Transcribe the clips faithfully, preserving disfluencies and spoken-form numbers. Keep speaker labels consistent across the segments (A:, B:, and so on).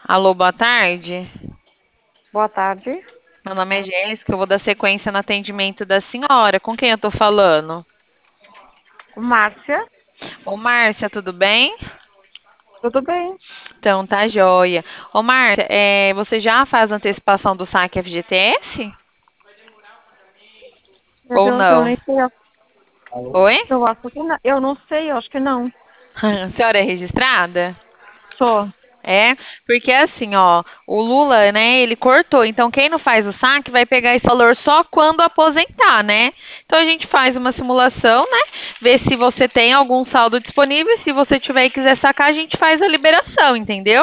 A: Alô, boa tarde.
B: Boa tarde.
A: Meu nome é Jéssica, eu vou dar sequência no atendimento da senhora. Com quem eu tô falando?
B: Márcia,
A: Ô, Márcia, tudo bem?
B: tudo bem?
A: Então, tá joia. Ô, Márcia, é, você já faz antecipação do saque F G T S?
B: Meu
A: Ou
B: Deus, eu
A: não?
B: nem sei.
A: Oi?
B: Eu acho que não. Eu não sei, eu acho que não.
A: A senhora é registrada?
B: Sou.
A: É, porque assim, ó, o Lula, né, ele cortou. Então, quem não faz o saque vai pegar esse valor só quando aposentar, né? Então, a gente faz uma simulação, né? Ver se você tem algum saldo disponível. E se você tiver e quiser sacar, a gente faz a liberação, entendeu?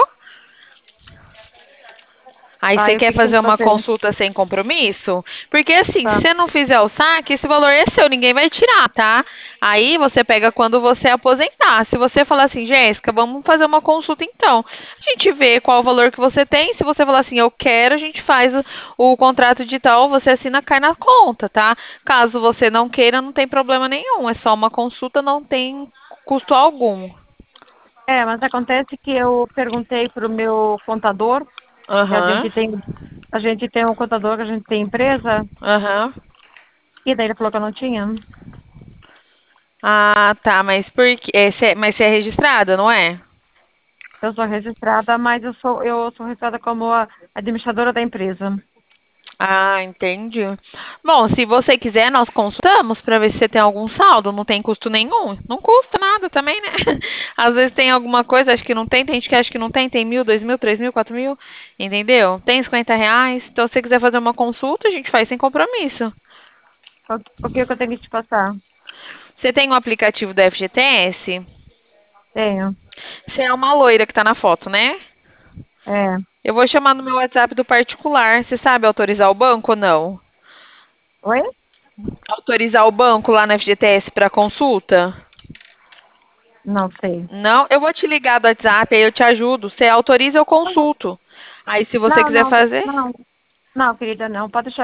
A: Aí você
B: Aí o
A: quer
B: que que tem
A: fazer
B: que
A: uma
B: fazer?
A: consulta sem compromisso? Porque assim, se
B: Tá.
A: você não fizer o saque, esse valor é seu, ninguém vai tirar, tá? Aí você pega quando você aposentar. Se você falar assim, Jéssica, vamos fazer uma consulta então. A gente vê qual o valor que você tem. Se você falar assim, eu quero, a gente faz o, o contrato digital, você assina, cai na conta, tá? Caso você não queira, não tem problema nenhum. É só uma consulta, não tem custo algum.
B: É, mas acontece que eu perguntei pro meu contador, que a
A: Aham,
B: gente tem, a gente tem um contador que a gente tem empresa,
A: aham.
B: e daí ele falou que eu não tinha.
A: Ah, tá, mas por quê? É, cê- é, mas você é registrada, não é?
B: Eu sou registrada, mas eu sou, eu sou registrada como a administradora da empresa.
A: Ah, entendi. Bom, se você quiser, nós consultamos para ver se você tem algum saldo. Não tem custo nenhum. Não custa nada também, né? Às vezes tem alguma coisa, acho que não tem. Tem gente que acha que não tem. Tem mil, dois mil, três mil, quatro mil. Entendeu? Tem cinquenta reais. Então, se você quiser fazer uma consulta, a gente faz sem compromisso.
B: O, o que que eu tenho que te passar?
A: Você tem o aplicativo da F G T S?
B: Tenho.
A: Você é uma loira que tá na foto, né?
B: É.
A: Eu vou chamar no meu WhatsApp do particular. Você sabe autorizar o banco ou não?
B: Oi?
A: Autorizar o banco lá na F G T S para consulta?
B: Não sei.
A: Não, eu vou te ligar do WhatsApp, aí eu te ajudo. Você autoriza, eu consulto. Aí, se você
B: Não,
A: quiser
B: não,
A: fazer.
B: não. Não, querida, não. Pode deixar.